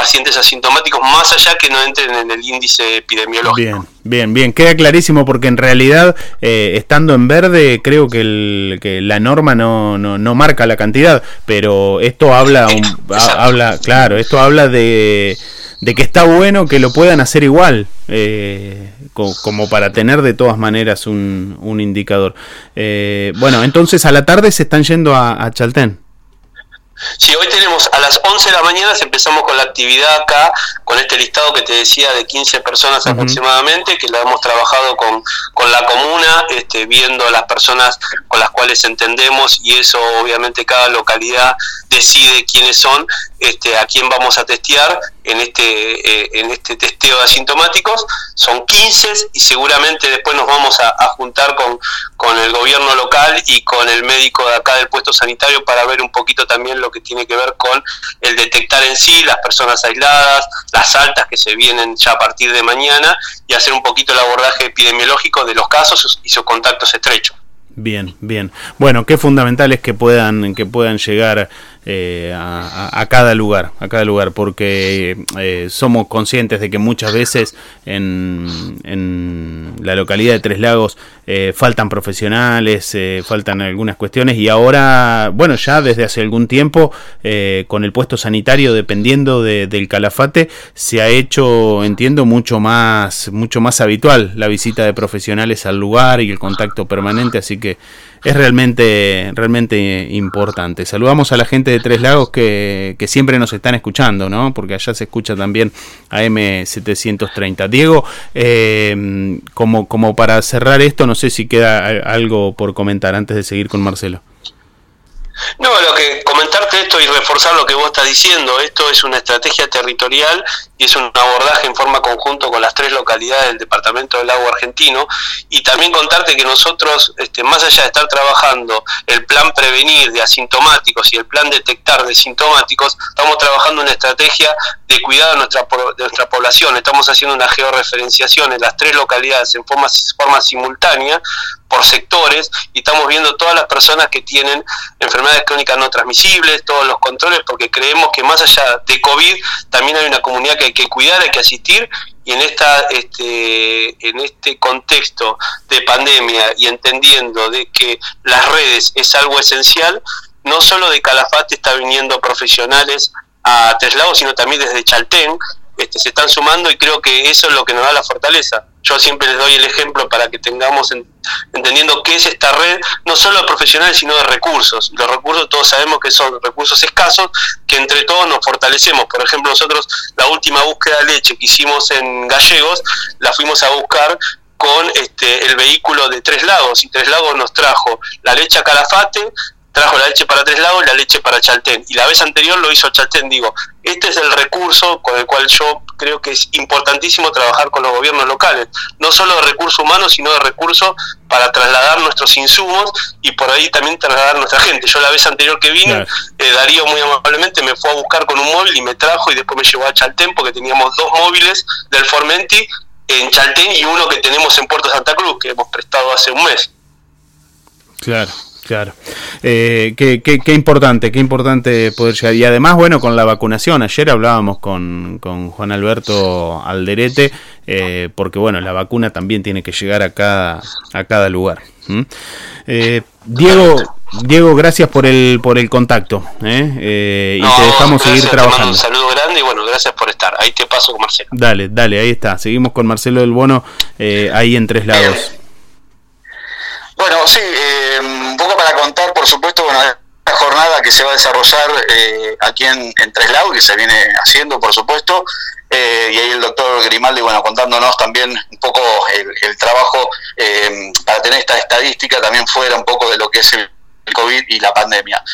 pacientes asintomáticos, más allá que no entren en el índice epidemiológico. Bien, queda clarísimo, porque en realidad, estando en verde, creo que la norma no marca la cantidad, pero esto habla de que está bueno que lo puedan hacer igual, como para tener de todas maneras un indicador. Bueno, entonces a la tarde se están yendo a Chaltén. Sí, hoy tenemos a las 11 de la mañana, empezamos con la actividad acá, con este listado que te decía de 15 personas aproximadamente, que lo hemos trabajado con la comuna, viendo a las personas con las cuales entendemos, y eso obviamente cada localidad decide quiénes son, a quién vamos a testear en este testeo de asintomáticos. Son 15 y seguramente después nos vamos a juntar con el gobierno local y con el médico de acá del puesto sanitario para ver un poquito también lo que tiene que ver con el detectar en sí las personas aisladas, las altas que se vienen ya a partir de mañana, y hacer un poquito el abordaje epidemiológico de los casos y sus contactos estrechos. Bien. Bueno, qué fundamental es que puedan llegar a cada lugar, porque somos conscientes de que muchas veces en la localidad de Tres Lagos faltan profesionales, faltan algunas cuestiones, y ahora, bueno, ya desde hace algún tiempo, con el puesto sanitario, dependiendo del Calafate, se ha hecho, entiendo, mucho más habitual la visita de profesionales al lugar y el contacto permanente, así que es realmente importante. Saludamos a la gente de Tres Lagos que siempre nos están escuchando, ¿no? Porque allá se escucha también AM730. Diego, como para cerrar esto, no sé si queda algo por comentar antes de seguir con Marcelo. No, lo que comentarte esto y reforzar lo que vos estás diciendo, esto es una estrategia territorial y es un abordaje en forma conjunto con las 3 localidades del departamento del Lago Argentino, y también contarte que nosotros, más allá de estar trabajando el plan prevenir de asintomáticos y el plan detectar de sintomáticos, estamos trabajando una estrategia de cuidado de nuestra población. Estamos haciendo una georreferenciación en las 3 localidades en forma simultánea, por sectores, y estamos viendo todas las personas que tienen enfermedades crónicas no transmisibles, todos los controles, porque creemos que más allá de COVID también hay una comunidad que hay que cuidar, hay que asistir, y en este contexto de pandemia, y entendiendo de que las redes es algo esencial, no solo de Calafate está viniendo profesionales a Tres Lagos, sino también desde Chaltén, se están sumando, y creo que eso es lo que nos da la fortaleza. Yo siempre les doy el ejemplo para que tengamos entendiendo qué es esta red, no solo de profesionales, sino de recursos. Los recursos todos sabemos que son recursos escasos, que entre todos nos fortalecemos. Por ejemplo, nosotros la última búsqueda de leche que hicimos en Gallegos, la fuimos a buscar con el vehículo de Tres Lagos, y Tres Lagos nos trajo la leche a Calafate, trajo la leche para Tres Lagos y la leche para Chaltén, y la vez anterior lo hizo Chaltén. Digo, este es el recurso con el cual yo creo que es importantísimo trabajar con los gobiernos locales, no solo de recursos humanos, sino de recursos para trasladar nuestros insumos y por ahí también trasladar nuestra gente. Yo la vez anterior que vine, Darío muy amablemente me fue a buscar con un móvil y me trajo, y después me llevó a Chaltén, porque teníamos 2 móviles del Formenti en Chaltén y uno que tenemos en Puerto Santa Cruz, que hemos prestado hace un mes. Claro. Qué importante poder llegar. Y además, bueno, con la vacunación, ayer hablábamos con Juan Alberto Alderete, porque bueno, la vacuna también tiene que llegar a cada lugar. Diego, gracias por el contacto, y te dejamos seguir trabajando. Un saludo grande y bueno, gracias por estar. Ahí te paso con Marcelo. Dale, ahí está. Seguimos con Marcelo del Bono, ahí en Tres Lagos. Bueno, sí, un poco para contar, por supuesto, bueno, esta jornada que se va a desarrollar aquí en Tres Lagos, que se viene haciendo, por supuesto, y ahí el doctor Grimaldi, bueno, contándonos también un poco el trabajo para tener esta estadística también fuera un poco de lo que es el COVID y la pandemia.